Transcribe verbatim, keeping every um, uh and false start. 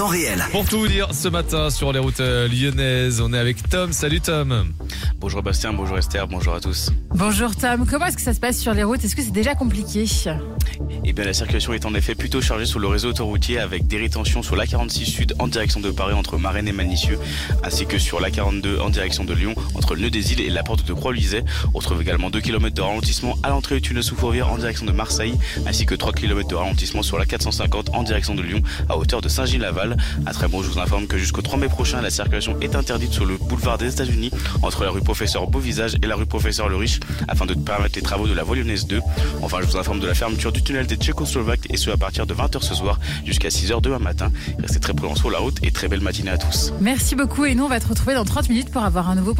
temps réel. Pour tout vous dire, ce matin sur les routes euh, lyonnaises, on est avec Tom. Salut Tom. Bonjour Bastien, bonjour Esther, bonjour à tous. Bonjour Tom, comment est-ce que ça se passe sur les routes? Est-ce que c'est déjà compliqué? Eh bien, la circulation est en effet plutôt chargée sur le réseau autoroutier avec des rétentions sur l'A quarante-six Sud en direction de Paris entre Marennes et Manicieux, ainsi que sur l'A quarante-deux en direction de Lyon entre le nœud des Îles et la porte de Croix-Luiset. On trouve également deux kilomètres de ralentissement à l'entrée du tunnel sous Fourvière en direction de Marseille, ainsi que trois kilomètres de ralentissement sur l'A quatre cent cinquante en direction de Lyon à hauteur de Saint-Gilles-Laval. À très bon, je vous informe que jusqu'au trois mai prochain, la circulation est interdite sur le boulevard des États-Unis entre la rue Professeur Beauvisage et la rue Professeur Le Riche afin de permettre les travaux de la voie lyonnaise deux. Enfin, je vous informe de la fermeture du tunnel des Tchécoslovaques et ce à partir de vingt heures ce soir jusqu'à six heures demain matin. Restez très prudents sur la route et très belle matinée à tous. Merci beaucoup et nous on va te retrouver dans trente minutes pour avoir un nouveau